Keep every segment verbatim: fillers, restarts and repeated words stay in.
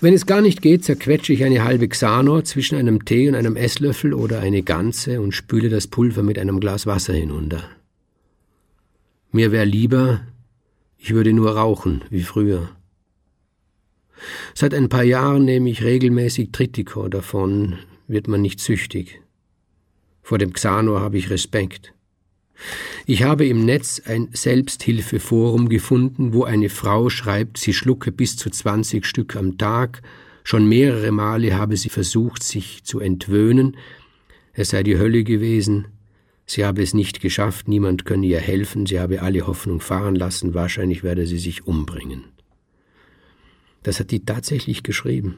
Wenn es gar nicht geht, zerquetsche ich eine halbe Xanor zwischen einem Tee und einem Esslöffel oder eine ganze und spüle das Pulver mit einem Glas Wasser hinunter. Mir wäre lieber, ich würde nur rauchen, wie früher. Seit ein paar Jahren nehme ich regelmäßig Tritticor, davon wird man nicht süchtig. Vor dem Xanor habe ich Respekt. Ich habe im Netz ein Selbsthilfeforum gefunden, wo eine Frau schreibt, sie schlucke bis zu zwanzig Stück am Tag, schon mehrere Male habe sie versucht, sich zu entwöhnen, es sei die Hölle gewesen, sie habe es nicht geschafft, niemand könne ihr helfen, sie habe alle Hoffnung fahren lassen, wahrscheinlich werde sie sich umbringen. Das hat die tatsächlich geschrieben.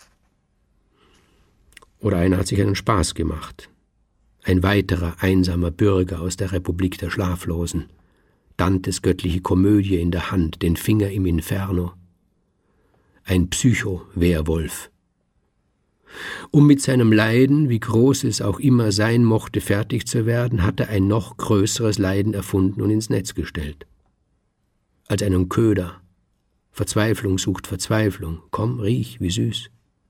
Oder einer hat sich einen Spaß gemacht. Ein weiterer einsamer Bürger aus der Republik der Schlaflosen, Dantes göttliche Komödie in der Hand, den Finger im Inferno. Ein Psycho-Werwolf. Um mit seinem Leiden, wie groß es auch immer sein mochte, fertig zu werden, hat er ein noch größeres Leiden erfunden und ins Netz gestellt. Als einen Köder. Verzweiflung sucht Verzweiflung. Komm, riech, wie süß.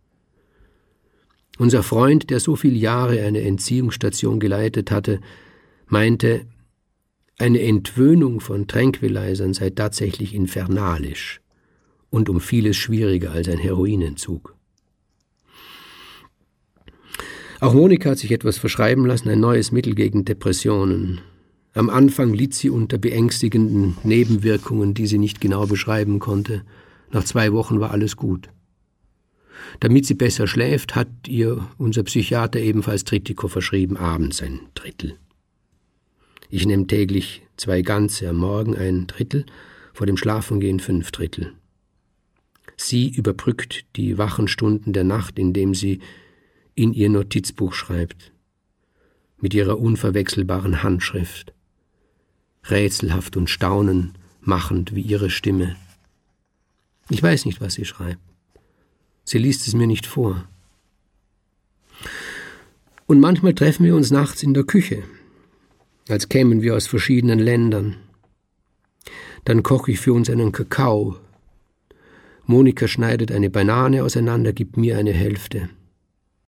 Unser Freund, der so viele Jahre eine Entziehungsstation geleitet hatte, meinte, eine Entwöhnung von Tranquilizern sei tatsächlich infernalisch und um vieles schwieriger als ein Heroinentzug. Auch Monika hat sich etwas verschreiben lassen, ein neues Mittel gegen Depressionen. Am Anfang litt sie unter beängstigenden Nebenwirkungen, die sie nicht genau beschreiben konnte. Nach zwei Wochen war alles gut. Damit sie besser schläft, hat ihr unser Psychiater ebenfalls Tritticor verschrieben, abends ein Drittel. Ich nehme täglich zwei ganze, am Morgen ein Drittel, vor dem Schlafengehen fünf Drittel. Sie überbrückt die wachen Stunden der Nacht, indem sie in ihr Notizbuch schreibt, mit ihrer unverwechselbaren Handschrift, rätselhaft und staunend machend wie ihre Stimme. Ich weiß nicht, was sie schreibt. Sie liest es mir nicht vor. Und manchmal treffen wir uns nachts in der Küche, als kämen wir aus verschiedenen Ländern. Dann koche ich für uns einen Kakao. Monika schneidet eine Banane auseinander, gibt mir eine Hälfte.